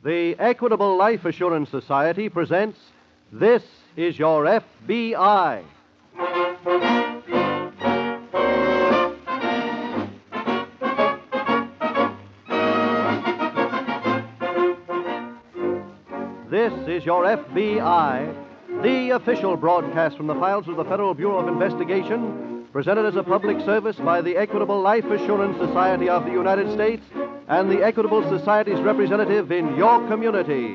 The Equitable Life Assurance Society presents This Is Your FBI. This is Your FBI, the official broadcast from the files of the Federal Bureau of Investigation, presented as a public service by the Equitable Life Assurance Society of the United States and the Equitable Society's representative in your community.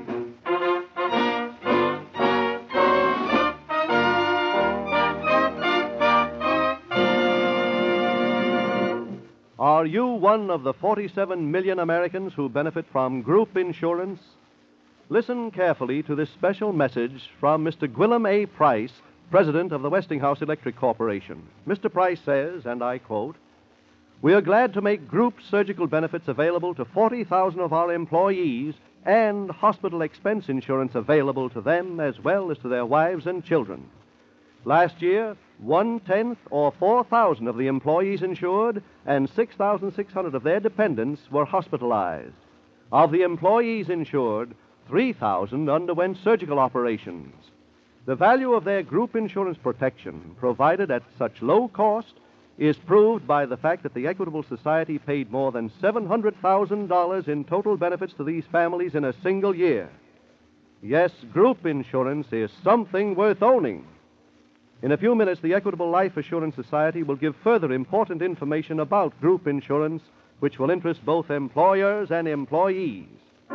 Are you one of the 47 million Americans who benefit from group insurance? Listen carefully to this special message from Mr. Gwillem A. Price, President of the Westinghouse Electric Corporation. Mr. Price says, and I quote, "We are glad to make group surgical benefits available to 40,000 of our employees and hospital expense insurance available to them as well as to their wives and children. Last year, 1/10 or 4,000 of the employees insured and 6,600 of their dependents were hospitalized. Of the employees insured, 3,000 underwent surgical operations. The value of their group insurance protection, provided at such low cost, is proved by the fact that the Equitable Society paid more than $700,000 in total benefits to these families in a single year. Yes, group insurance is something worth owning." In a few minutes, the Equitable Life Assurance Society will give further important information about group insurance, which will interest both employers and employees.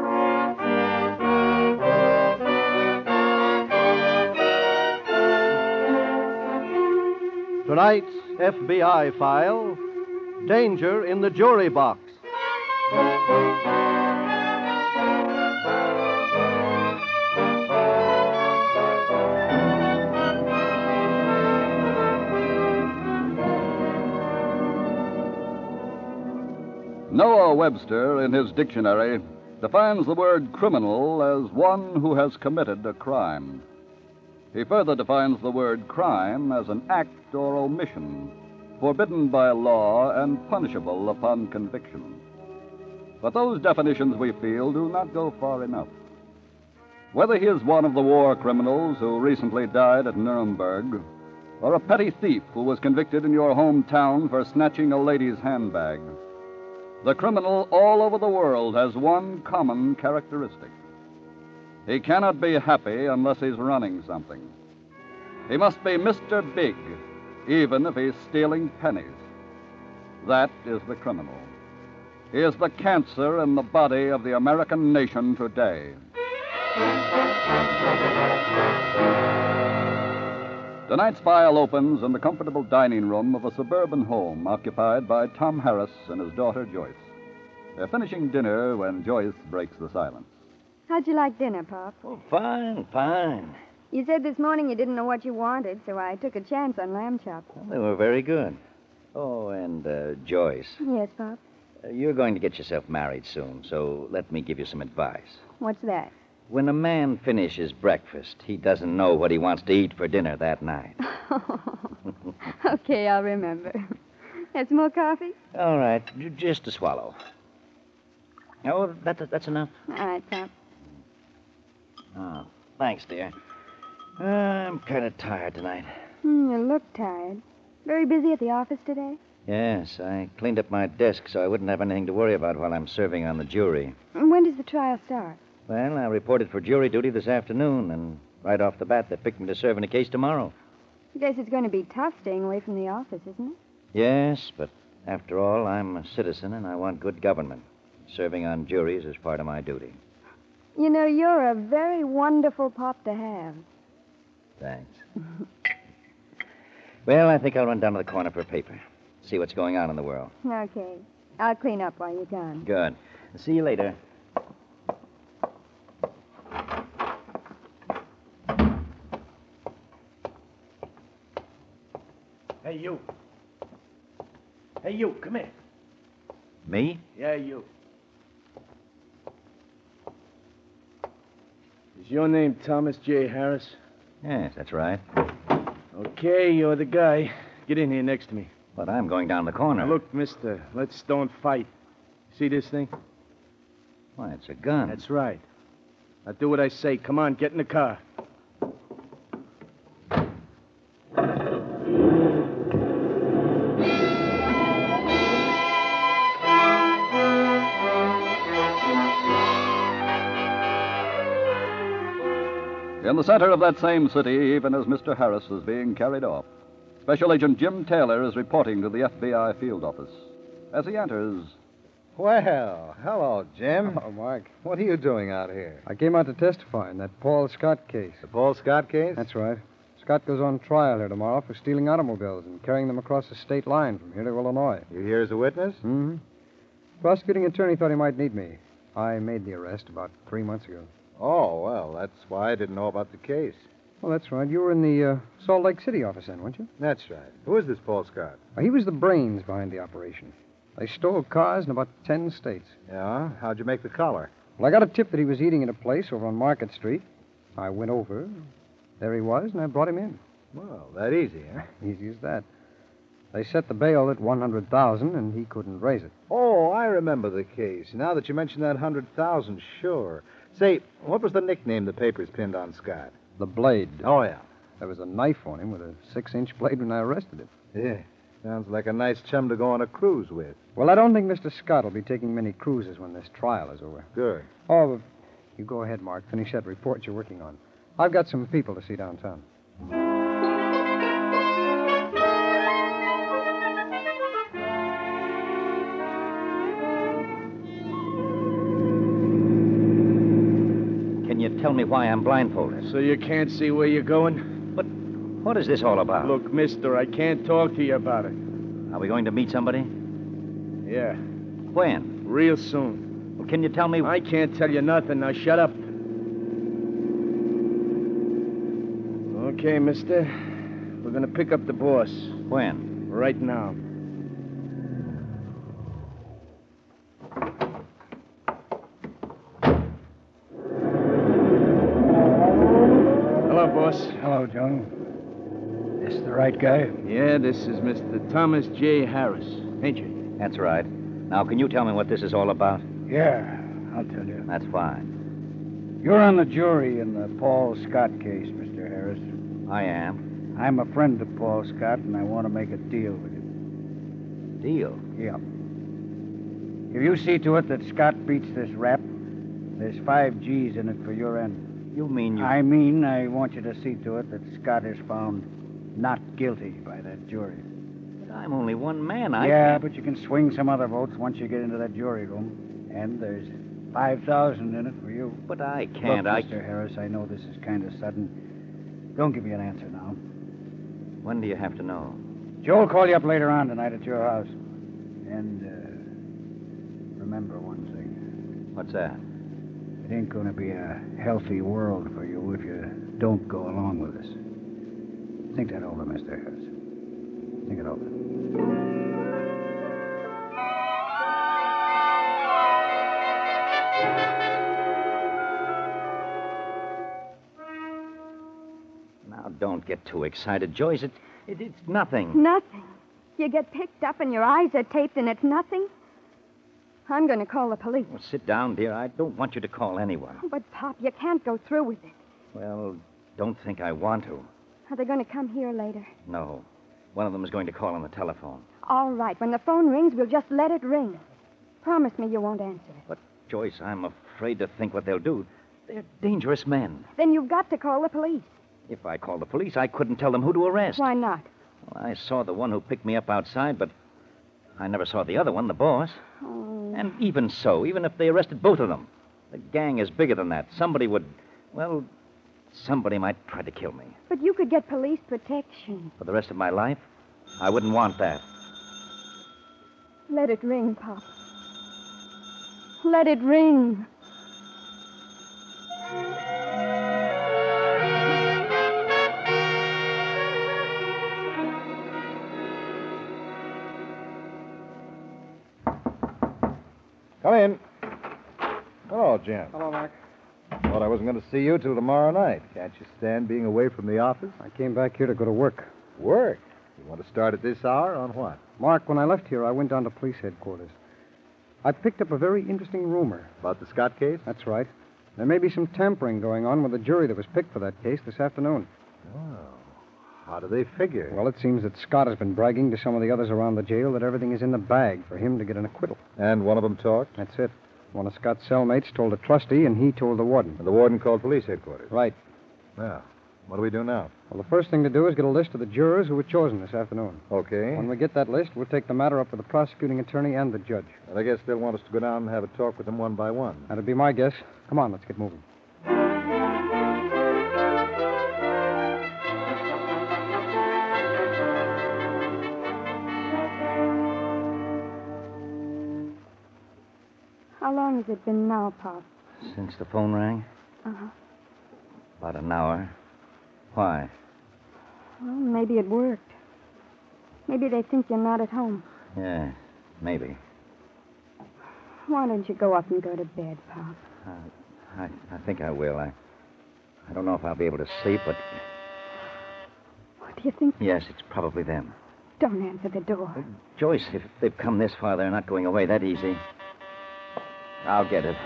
Tonight's FBI file, Danger in the Jury Box. Noah Webster, in his dictionary, defines the word criminal as one who has committed a crime. He further defines the word crime as an act or omission forbidden by law and punishable upon conviction. But those definitions, we feel, do not go far enough. Whether he is one of the war criminals who recently died at Nuremberg, or a petty thief who was convicted in your hometown for snatching a lady's handbag, the criminal all over the world has one common characteristic. He cannot be happy unless he's running something. He must be Mr. Big, even if he's stealing pennies. That is the criminal. He is the cancer in the body of the American nation today. Tonight's file opens in the comfortable dining room of a suburban home occupied by Tom Harris and his daughter Joyce. They're finishing dinner when Joyce breaks the silence. How'd you like dinner, Pop? Oh, fine. You said this morning you didn't know what you wanted, so I took a chance on lamb chops. Well, they were very good. Oh, and, Joyce, Yes, Pop. you're going to get yourself married soon, so let me give you some advice. What's that? When a man finishes breakfast, he doesn't know what he wants to eat for dinner that night. Okay, I'll remember. Have some more coffee? All right, just a swallow. Oh, that's enough. All right, Pop. Oh, thanks, dear. I'm kind of tired tonight. You look tired. Very busy at the office today? Yes, I cleaned up my desk so I wouldn't have anything to worry about while I'm serving on the jury. When does the trial start? Well, I reported for jury duty this afternoon, and right off the bat, they picked me to serve in a case tomorrow. I guess it's going to be tough staying away from the office, isn't it? Yes, but after all, I'm a citizen and I want good government. Serving on juries is part of my duty. You know, you're a very wonderful Pop to have. Thanks. Well, I think I'll run down to the corner for a paper. See what's going on in the world. Okay. I'll clean up while you're gone. Good. See you later. Hey, you. Hey, you, come here. Me? Yeah, you. Is your name Thomas J. Harris? Yes, that's right. Okay, you're the guy. Get in here next to me. But I'm going down the corner. Now, look, mister, let's don't fight. See this thing? Why, it's a gun. That's right. Now do what I say. Come on, get in the car. In the center of that same city, even as Mr. Harris is being carried off, Special Agent Jim Taylor is reporting to the FBI field office. As he enters, Well, hello, Jim. Oh, Mark. What are you doing out here? I came out to testify in that Paul Scott case. The Paul Scott case? That's right. Scott goes on trial here tomorrow for stealing automobiles and carrying them across the state line from here to Illinois. You here as a witness? Mm-hmm. Prosecuting attorney thought he might need me. I made the arrest about 3 months ago. Oh, well, that's why I didn't know about the case. Well, that's right. You were in the Salt Lake City office then, weren't you? That's right. Who is this Paul Scott? Well, he was the brains behind the operation. They stole cars in about 10 states. Yeah? How'd you make the collar? Well, I got a tip that he was eating at a place over on Market Street. I went over. There he was, and I brought him in. Well, that easy, huh? Easy as that. They set the bail at $100,000, and he couldn't raise it. Oh, I remember the case. Now that you mention that 100,000, sure. Say, what was the nickname the papers pinned on Scott? The Blade. Oh, yeah. There was a knife on him with a 6-inch blade when I arrested him. Yeah. Sounds like a nice chum to go on a cruise with. Well, I don't think Mr. Scott will be taking many cruises when this trial is over. Good. Oh, you go ahead, Mark. Finish that report you're working on. I've got some people to see downtown. Can you tell me why I'm blindfolded? So you can't see where you're going? But what is this all about? Look, mister, I can't talk to you about it. Are we going to meet somebody? Yeah, When? real soon. Well, can you tell me... I can't tell you nothing. Now shut up. Okay, mister. We're going to pick up the boss. When? Right now. Hello, boss. Hello, Joe. This the right guy? Yeah, this is Mr. Thomas J. Harris, ain't you? That's right. Now, can you tell me what this is all about? Yeah, I'll tell you. That's fine. You're on the jury in the Paul Scott case, Mr. Harris. I am. I'm a friend of Paul Scott, and I want to make a deal with you. Deal? Yeah. If you see to it that Scott beats this rap, there's 5 G's in it for your end. You mean you... I mean, I want you to see to it that Scott is found not guilty by that jury. But I'm only one man. Yeah, but you can swing some other votes once you get into that jury room. And there's 5,000 in it for you. But I can't. Look, Mr. Harris, I know this is kind of sudden. Don't give me an answer now. When do you have to know? Joe will call you up later on tonight at your house. And remember one thing. What's that? It ain't going to be a healthy world for you if you don't go along with us. Think that over, Mr. Harris. Think it over. Now, don't get too excited, Joyce. It's nothing. Nothing. You get picked up and your eyes are taped and it's nothing? I'm going to call the police. Well, sit down, dear. I don't want you to call anyone. But, Pop, you can't go through with it. Well, don't think I want to. Are they going to come here later? No. One of them is going to call on the telephone. All right. When the phone rings, we'll just let it ring. Promise me you won't answer it. But, Joyce, I'm afraid to think what they'll do. They're dangerous men. Then you've got to call the police. If I called the police, I couldn't tell them who to arrest. Why not? Well, I saw the one who picked me up outside, but I never saw the other one, the boss. Oh. And even so, even if they arrested both of them, the gang is bigger than that. Somebody might try to kill me. But you could get police protection. For the rest of my life, I wouldn't want that. Let it ring, Pop. Let it ring. Come in. Hello, Jim. Hello, Mark. Thought I wasn't going to see you till tomorrow night. Can't you stand being away from the office? I came back here to go to work. Work? You want to start at this hour? On what? Mark, when I left here, I went down to police headquarters. I picked up a very interesting rumor. About the Scott case? That's right. There may be some tampering going on with the jury that was picked for that case this afternoon. Oh. How do they figure? Well, it seems that Scott has been bragging to some of the others around the jail that everything is in the bag for him to get an acquittal. And one of them talked? That's it. One of Scott's cellmates told a trustee, and he told the warden. And the warden called police headquarters? Right. Well, what do we do now? Well, the first thing to do is get a list of the jurors who were chosen this afternoon. Okay. When we get that list, we'll take the matter up with the prosecuting attorney and the judge. And I guess they'll want us to go down and have a talk with them one by one. That'd be my guess. Come on, let's get moving. How long has it been now, Pop? Since the phone rang? Uh-huh. About an hour. Why? Well, maybe it worked. Maybe they think you're not at home. Yeah, maybe. Why don't you go up and go to bed, Pop? I think I will. I don't know if I'll be able to sleep, but What do you think? yes, it's probably them. Don't answer the door. Joyce, if they've come this far, they're not going away that easy. I'll get it.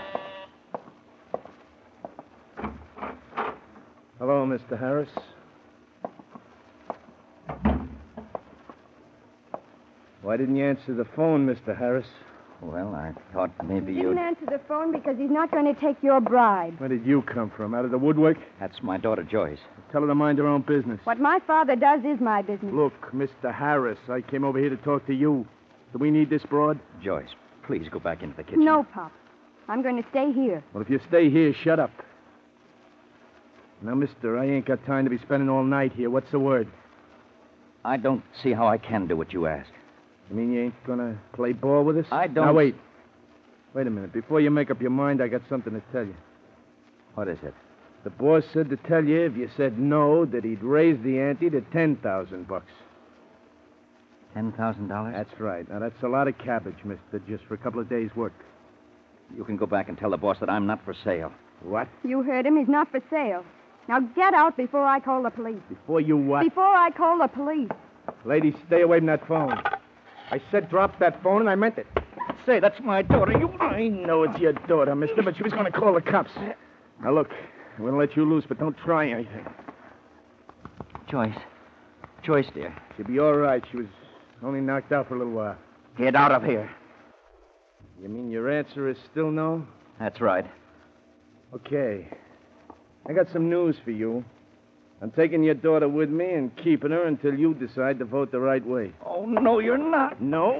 Hello, Mr. Harris. Why didn't you answer the phone, Mr. Harris? Well, I thought maybe He you'd... didn't answer the phone because he's not going to take your bribe. Where did you come from? Out of the woodwork? That's my daughter, Joyce. Tell her to mind her own business. What my father does is my business. Look, Mr. Harris, I came over here to talk to you. Do we need this broad? Joyce, please go back into the kitchen. No, Pop. I'm going to stay here. Well, if you stay here, shut up. Now, mister, I ain't got time to be spending all night here. What's the word? I don't see how I can do what you ask. You mean you ain't gonna play ball with us? I don't... Now, wait. Wait a minute. Before you make up your mind, I got something to tell you. What is it? The boss said to tell you if you said no, that he'd raise the ante to $10,000. $10,000? That's right. Now, that's a lot of cabbage, mister, just for a couple of days' work. You can go back and tell the boss that I'm not for sale. What? You heard him. He's not for sale. Now get out before I call the police. Before you what? Before I call the police. Lady, stay away from that phone. I said drop that phone, and I meant it. Say, that's my daughter. I know it's your daughter, mister, but she was going to call the cops. Now, look, I'm going to let you loose, but don't try anything. Joyce. Joyce, dear. She'll be all right. She was only knocked out for a little while. Get out of here. You mean your answer is still no? That's right. Okay. I got some news for you. I'm taking your daughter with me and keeping her until you decide to vote the right way. Oh, no, you're not. No?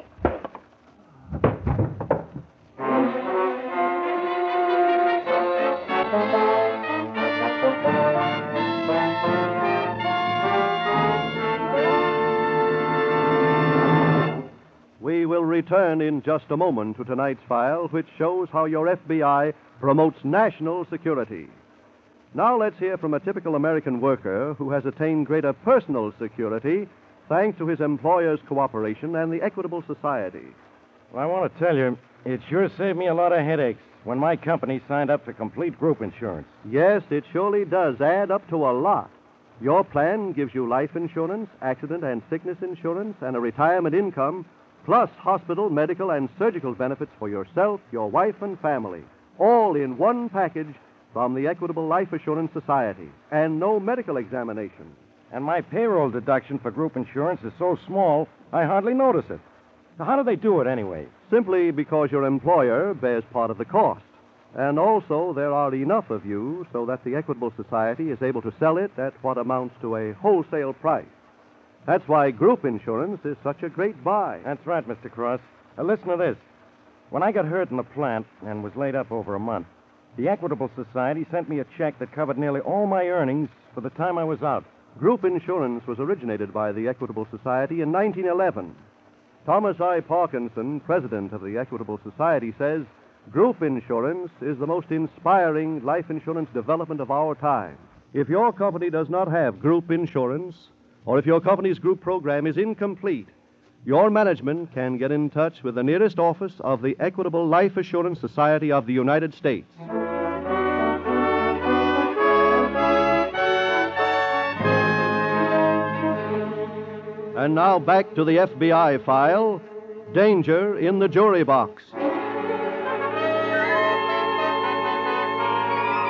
We will return in just a moment to tonight's file, which shows how your FBI promotes national security. Now let's hear from a typical American worker who has attained greater personal security thanks to his employer's cooperation and the Equitable Society. Well, I want to tell you, it sure saved me a lot of headaches when my company signed up for complete group insurance. Yes, it surely does add up to a lot. Your plan gives you life insurance, accident and sickness insurance, and a retirement income, plus hospital, medical, and surgical benefits for yourself, your wife, and family, all in one package from the Equitable Life Assurance Society, and no medical examination. And my payroll deduction for group insurance is so small, I hardly notice it. So how do they do it anyway? Simply because your employer bears part of the cost. And also, there are enough of you so that the Equitable Society is able to sell it at what amounts to a wholesale price. That's why group insurance is such a great buy. That's right, Mr. Cross. Now, listen to this. When I got hurt in the plant and was laid up over a month, the Equitable Society sent me a check that covered nearly all my earnings for the time I was out. Group insurance was originated by the Equitable Society in 1911. Thomas I. Parkinson, president of the Equitable Society, says group insurance is the most inspiring life insurance development of our time. If your company does not have group insurance, or if your company's group program is incomplete, your management can get in touch with the nearest office of the Equitable Life Assurance Society of the United States. And now back to the FBI file, Danger in the Jury Box.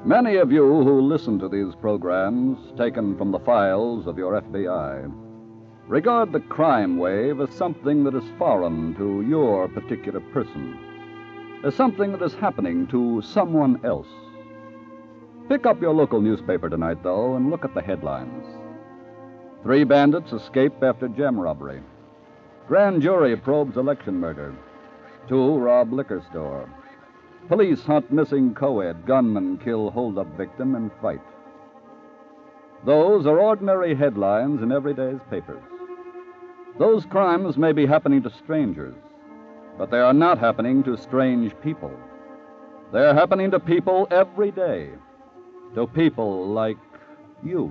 Many of you who listen to these programs, taken from the files of your FBI, regard the crime wave as something that is foreign to your particular person, as something that is happening to someone else. Pick up your local newspaper tonight, though, and look at the headlines. 3 bandits escape after gem robbery. Grand jury probes election murder. 2 rob liquor store. Police hunt missing co-ed. Gunmen kill hold-up victim in fight. Those are ordinary headlines in every day's papers. Those crimes may be happening to strangers, but they are not happening to strange people. They're happening to people every day. To people like you.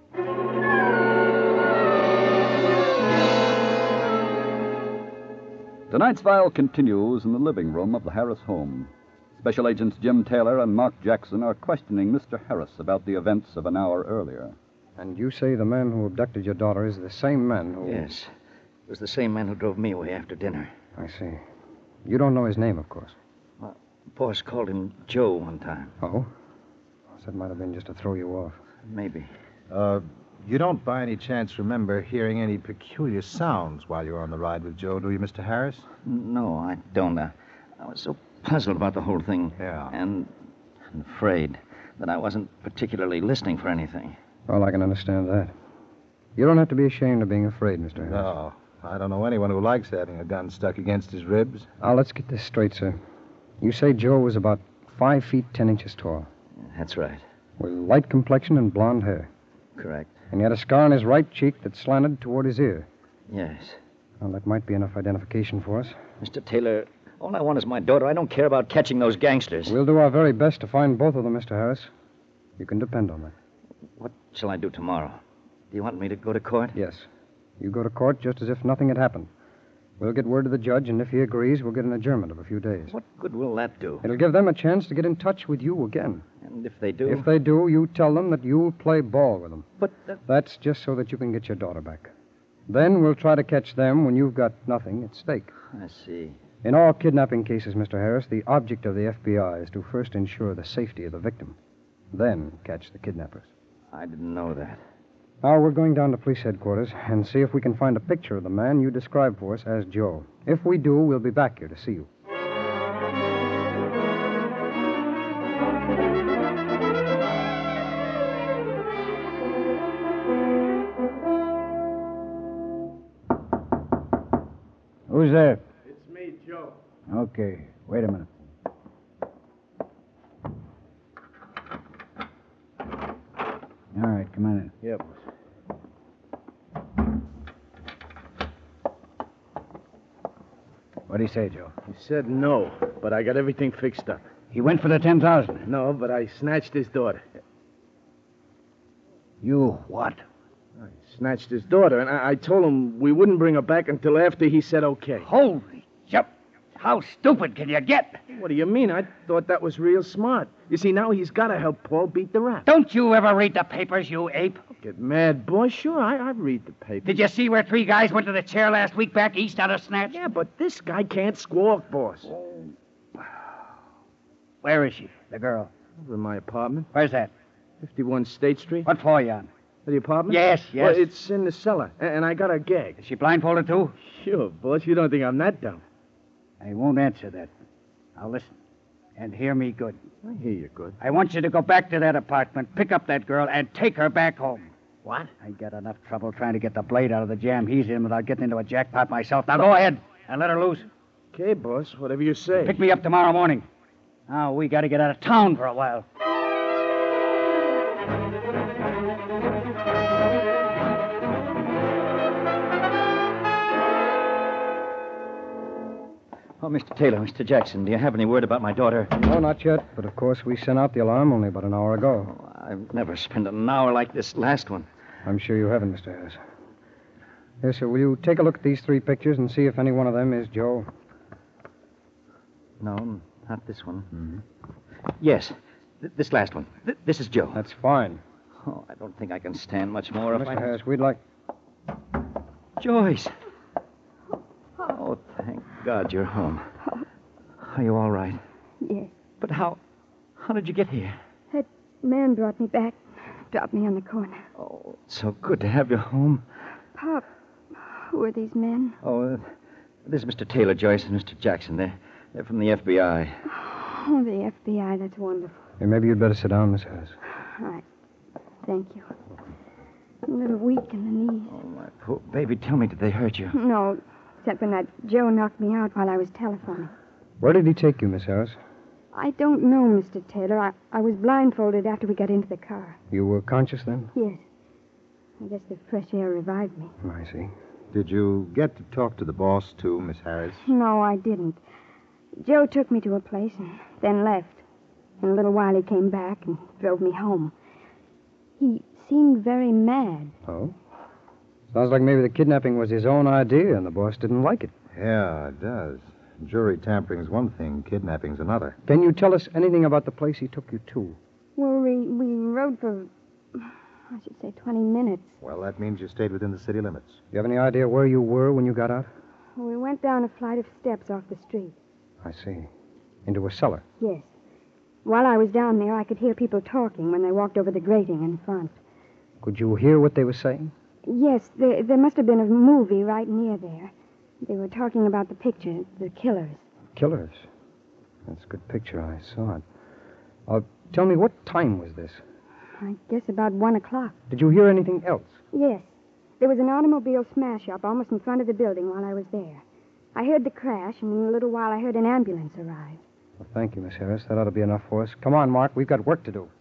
Tonight's file continues in the living room of the Harris home. Special Agents Jim Taylor and Mark Jackson are questioning Mr. Harris about the events of an hour earlier. And you say the man who abducted your daughter is the same man who... Yes. It was the same man who drove me away after dinner. I see. You don't know his name, of course. Well, boss called him Joe one time. Oh? That might have been just to throw you off. Maybe. You don't by any chance remember hearing any peculiar sounds while you were on the ride with Joe, do you, Mr. Harris? No, I don't. I was so puzzled about the whole thing. Yeah. And afraid that I wasn't particularly listening for anything. Well, I can understand that. You don't have to be ashamed of being afraid, Mr. Harris. No. I don't know anyone who likes having a gun stuck against his ribs. Now, let's get this straight, sir. You say Joe was about 5 feet 10 inches tall. That's right. With light complexion and blonde hair. Correct. And he had a scar on his right cheek that slanted toward his ear. Yes. Well, that might be enough identification for us. Mr. Taylor, all I want is my daughter. I don't care about catching those gangsters. We'll do our very best to find both of them, Mr. Harris. You can depend on that. What shall I do tomorrow? Do you want me to go to court? Yes. You go to court just as if nothing had happened. We'll get word to the judge, and if he agrees, we'll get an adjournment of a few days. What good will that do? It'll give them a chance to get in touch with you again. And if they do? If they do, you tell them that you'll play ball with them. But That's just so that you can get your daughter back. Then we'll try to catch them when you've got nothing at stake. I see. In all kidnapping cases, Mr. Harris, the object of the FBI is to first ensure the safety of the victim, then catch the kidnappers. I didn't know that. Now, we're going down to police headquarters and see if we can find a picture of the man you described for us as Joe. If we do, we'll be back here to see you. Who's there? It's me, Joe. Okay, wait a minute. All right, come on in. Yep. What'd he say, Joe? He said no, but I got everything fixed up. He went for the 10,000. No, but I snatched his daughter. You what? I snatched his daughter, and I told him we wouldn't bring her back until after he said okay. Holy shit! How stupid can you get? What do you mean? I thought that was real smart. You see, now he's got to help Paul beat the rap. Don't you ever read the papers, you ape? Get mad, boy. Sure, I read the paper. Did you see where 3 guys went to the chair last week back east out of snatch? Yeah, but this guy can't squawk, boss. Where is she, the girl? Over in my apartment, Where's that? 51 State Street. What floor you on? The apartment? Yes. Well, it's in the cellar, and I got her gagged. Is she blindfolded, too? Sure, boss. You don't think I'm that dumb. I won't answer that. Now listen, and hear me good. I hear you good. I want you to go back to that apartment, pick up that girl, and take her back home. What? I got enough trouble trying to get the blade out of the jam he's in without getting into a jackpot myself. Now go ahead and let her loose. Okay, boss. Whatever you say. Pick me up tomorrow morning. Now we got to get out of town for a while. Oh, Mr. Taylor, Mr. Jackson, do you have any word about my daughter? No, not yet. But, of course, we sent out the alarm only about an hour ago. Oh, I've never spent an hour like this last one. I'm sure you haven't, Mr. Harris. Yes, sir. Will you take a look at these 3 pictures and see if any one of them is Joe? No, not this one. Mm-hmm. Yes, this last one. This is Joe. That's fine. Oh, I don't think I can stand much more if Mr. Harris, we'd like... Joyce! Oh, thank God you're home. Are you all right? Yes. But how did you get here? man brought me back, dropped me on the corner. Oh, it's so good to have you home. Pop, who are these men? Oh, this is Mr. Taylor, Joyce, and Mr. Jackson. They're from the FBI. Oh, the FBI. That's wonderful. Hey, maybe you'd better sit down, Miss Harris. All right. Thank you. I'm a little weak in the knees. Oh, my poor baby. Tell me, did they hurt you? No, except when that Joe knocked me out while I was telephoning. Where did he take you, Miss Harris? I don't know, Mr. Taylor. I was blindfolded after we got into the car. You were conscious then? Yes. I guess the fresh air revived me. I see. Did you get to talk to the boss, too, Miss Harris? No, I didn't. Joe took me to a place and then left. In a little while, he came back and drove me home. He seemed very mad. Oh? Sounds like maybe the kidnapping was his own idea and the boss didn't like it. Yeah, it does. Jury tampering's one thing, kidnapping's another. Can you tell us anything about the place he took you to? Well, we rode for, I should say, 20 minutes. Well, that means you stayed within the city limits. Do you have any idea where you were when you got out? We went down a flight of steps off the street. I see. Into a cellar. Yes. While I was down there, I could hear people talking when they walked over the grating in front. Could you hear what they were saying? Yes, there must have been a movie right near there. They were talking about the picture, The Killers. Killers? That's a good picture. I saw it. Tell me, what time was this? I guess about 1 o'clock. Did you hear anything else? Yes. There was an automobile smash-up almost in front of the building while I was there. I heard the crash, and in a little while I heard an ambulance arrive. Well, thank you, Miss Harris. That ought to be enough for us. Come on, Mark. We've got work to do.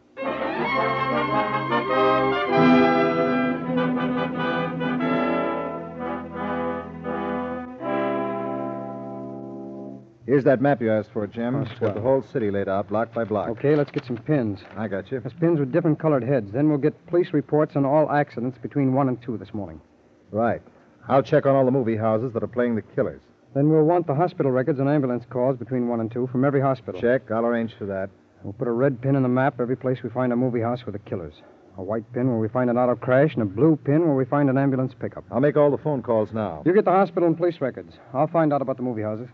Here's that map you asked for, Jim. Oh, It's swell. got the whole city laid out, block by block. Okay, let's get some pins. I got you. There's pins with different colored heads. Then we'll get police reports on all accidents between 1 and 2 this morning. Right. I'll check on all the movie houses that are playing The Killers. Then we'll want the hospital records and ambulance calls between 1 and 2 from every hospital. Check. I'll arrange for that. We'll put a red pin in the map every place we find a movie house with the killers. A white pin where we find an auto crash, and a blue pin where we find an ambulance pickup. I'll make all the phone calls now. You get the hospital and police records. I'll find out about the movie houses.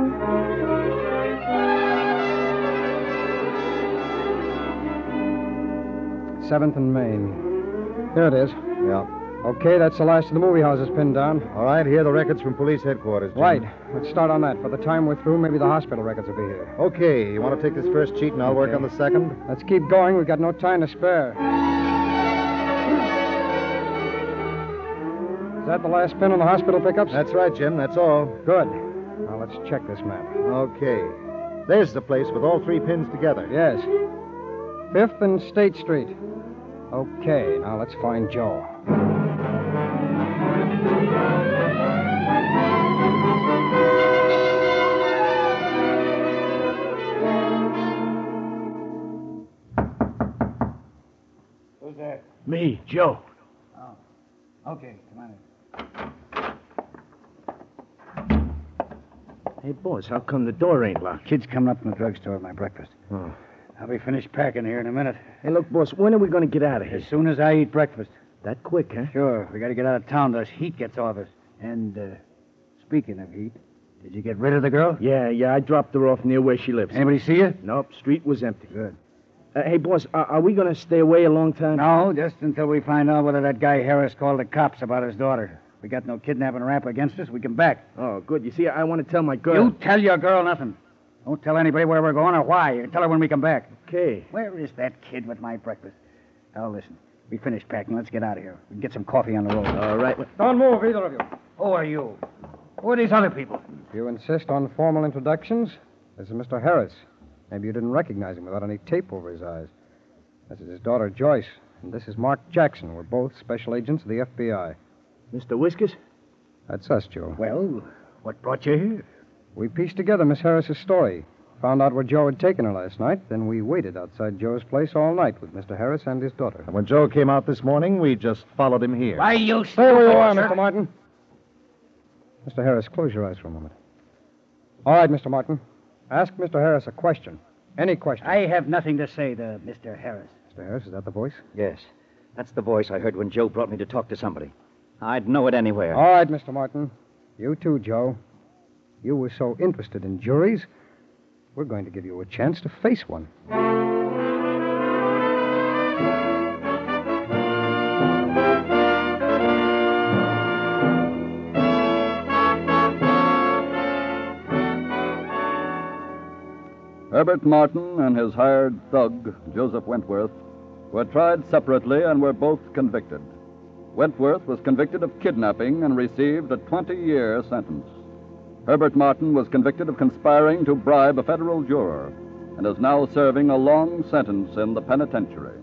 7th and Main. Here it is. Yeah. Okay, that's the last of the movie houses pinned down. All right, here are the records from police headquarters, Jim. Right. Let's start on that. By the time we're through, maybe the hospital records will be here. Okay, you want to take this first sheet and I'll work Okay. on the second? Let's keep going. We've got no time to spare. Is that the last pin on the hospital pickups? That's right, Jim. That's all. Good. Now let's check this map. Okay. There's the place with all 3 pins together. Yes. 5th and State Street. Okay, now let's find Joe. Who's there? Me, Joe. Oh. Okay, come on in. Hey, boss, how come the door ain't locked? Kid's coming up from the drugstore with my breakfast. Oh. I'll be finished packing here in a minute. Hey, look, boss, when are we going to get out of here? As soon as I eat breakfast. That quick, huh? Sure, we got to get out of town. This heat gets off us. And, speaking of heat, did you get rid of the girl? Yeah, I dropped her off near where she lives. Anybody see you? Nope, street was empty. Good. Hey, boss, are we going to stay away a long time? No, just until we find out whether that guy Harris called the cops about his daughter. We got no kidnapping rap against us. We can back. Oh, good. You see, I want to tell my girl. You tell your girl nothing. Don't tell anybody where we're going or why. You can tell her when we come back. Okay. Where is that kid with my breakfast? Now, listen. We finished packing. Let's get out of here. We can get some coffee on the road. All right. Don't move, either of you. Who are you? Who are these other people? If you insist on formal introductions, this is Mr. Harris. Maybe you didn't recognize him without any tape over his eyes. This is his daughter, Joyce. And this is Mark Jackson. We're both special agents of the FBI. Mr. Whiskers? That's us, Joe. Well, what brought you here? We pieced together Miss Harris's story. Found out where Joe had taken her last night. Then we waited outside Joe's place all night with Mr. Harris and his daughter. And when Joe came out this morning, we just followed him here. Why, you Stay where you are, stupid- Mr. Martin. Mr. Harris, close your eyes for a moment. All right, Mr. Martin. Ask Mr. Harris a question. Any question. I have nothing to say to Mr. Harris. Mr. Harris, is that the voice? Yes. That's the voice I heard when Joe brought me to talk to somebody. I'd know it anywhere. All right, Mr. Martin. You too, Joe. You were so interested in juries, we're going to give you a chance to face one. Herbert Martin and his hired thug, Joseph Wentworth, were tried separately and were both convicted. Wentworth was convicted of kidnapping and received a 20-year sentence. Herbert Martin was convicted of conspiring to bribe a federal juror and is now serving a long sentence in the penitentiary.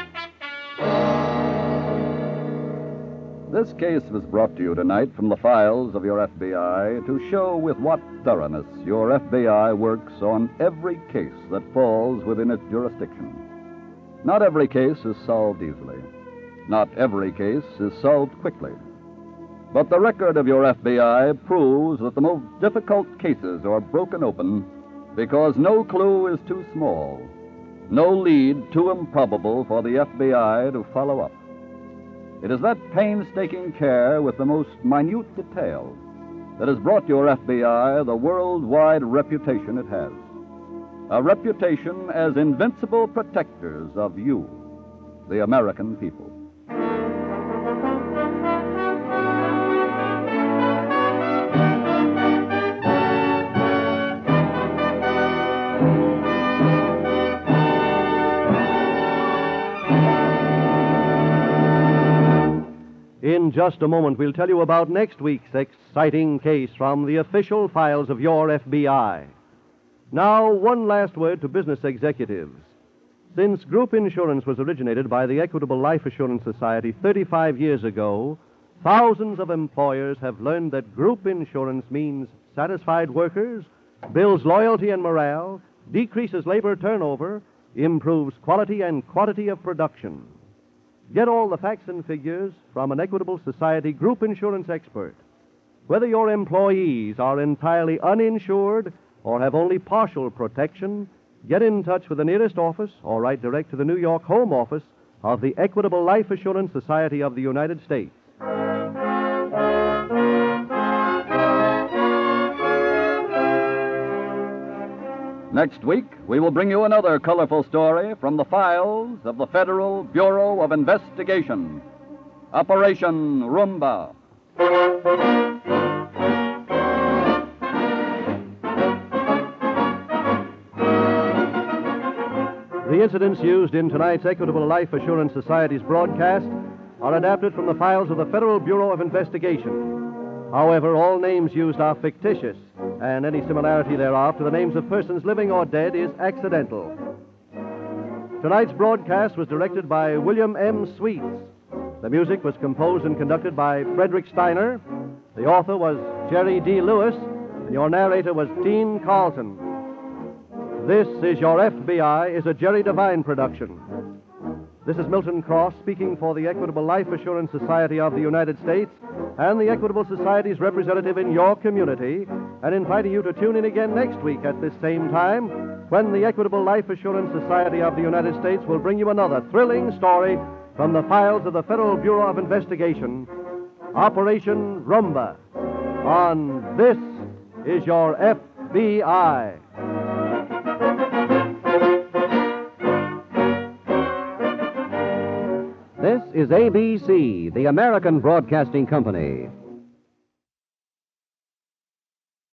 This case was brought to you tonight from the files of your FBI to show with what thoroughness your FBI works on every case that falls within its jurisdiction. Not every case is solved easily. Not every case is solved quickly. But the record of your FBI proves that the most difficult cases are broken open because no clue is too small, no lead too improbable for the FBI to follow up. It is that painstaking care with the most minute detail that has brought your FBI the worldwide reputation it has. A reputation as invincible protectors of you, the American people. In just a moment, we'll tell you about next week's exciting case from the official files of your FBI. Now, one last word to business executives. Since group insurance was originated by the Equitable Life Assurance Society 35 years ago, thousands of employers have learned that group insurance means satisfied workers, builds loyalty and morale, decreases labor turnover, improves quality and quantity of production. Get all the facts and figures from an Equitable Society group insurance expert. Whether your employees are entirely uninsured or have only partial protection, get in touch with the nearest office or write direct to the New York home office of the Equitable Life Assurance Society of the United States. Next week, we will bring you another colorful story from the files of the Federal Bureau of Investigation. Operation Rumba. The incidents used in tonight's Equitable Life Assurance Society's broadcast are adapted from the files of the Federal Bureau of Investigation. However, all names used are fictitious, and any similarity thereof to the names of persons living or dead is accidental. Tonight's broadcast was directed by William M. Sweets. The music was composed and conducted by Frederick Steiner. The author was Jerry D. Lewis, and your narrator was Dean Carlton. This is Your FBI is a Jerry Devine production. This is Milton Cross speaking for the Equitable Life Assurance Society of the United States and the Equitable Society's representative in your community, and inviting you to tune in again next week at this same time when the Equitable Life Assurance Society of the United States will bring you another thrilling story from the files of the Federal Bureau of Investigation, Operation Rumba, on This is Your FBI. This is ABC, the American Broadcasting Company.